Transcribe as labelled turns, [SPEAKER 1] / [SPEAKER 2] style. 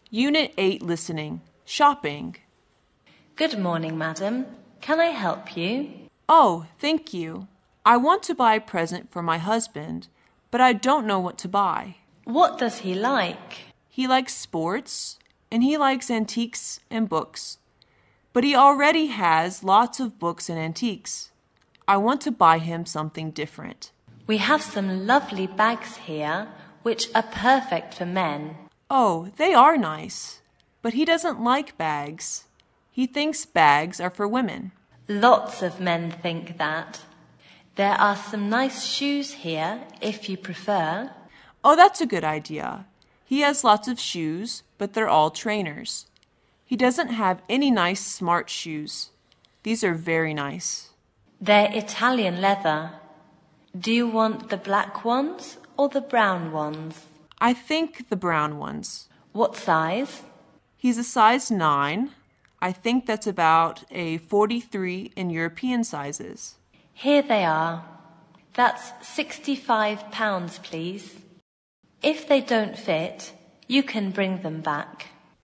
[SPEAKER 1] Unit 8 Listening. Shopping.
[SPEAKER 2] Good morning, madam. Can I help you?
[SPEAKER 1] Oh, thank you. I want to buy a present for my husband, but I don't know what to buy.
[SPEAKER 2] What does he like?
[SPEAKER 1] He likes sports, and he likes antiques and books. But he already has lots of books and antiques. I want to buy him something different.
[SPEAKER 2] We have some lovely bags here, which are perfect for men.
[SPEAKER 1] Oh, they are nice. But he doesn't like bags. He thinks bags are for women.
[SPEAKER 2] Lots of men think that. There are some nice shoes here, if you prefer.
[SPEAKER 1] Oh, that's a good idea. He has lots of shoes, but they're all trainers. He doesn't have any nice smart shoes. These are very nice.
[SPEAKER 2] They're Italian leather. Do you want the black ones or the brown ones?
[SPEAKER 1] I think the brown ones.
[SPEAKER 2] What size?
[SPEAKER 1] He's a size 9. I think that's about a 43 in European sizes.
[SPEAKER 2] Here they are. That's £65, please. If they don't fit, you can bring them back.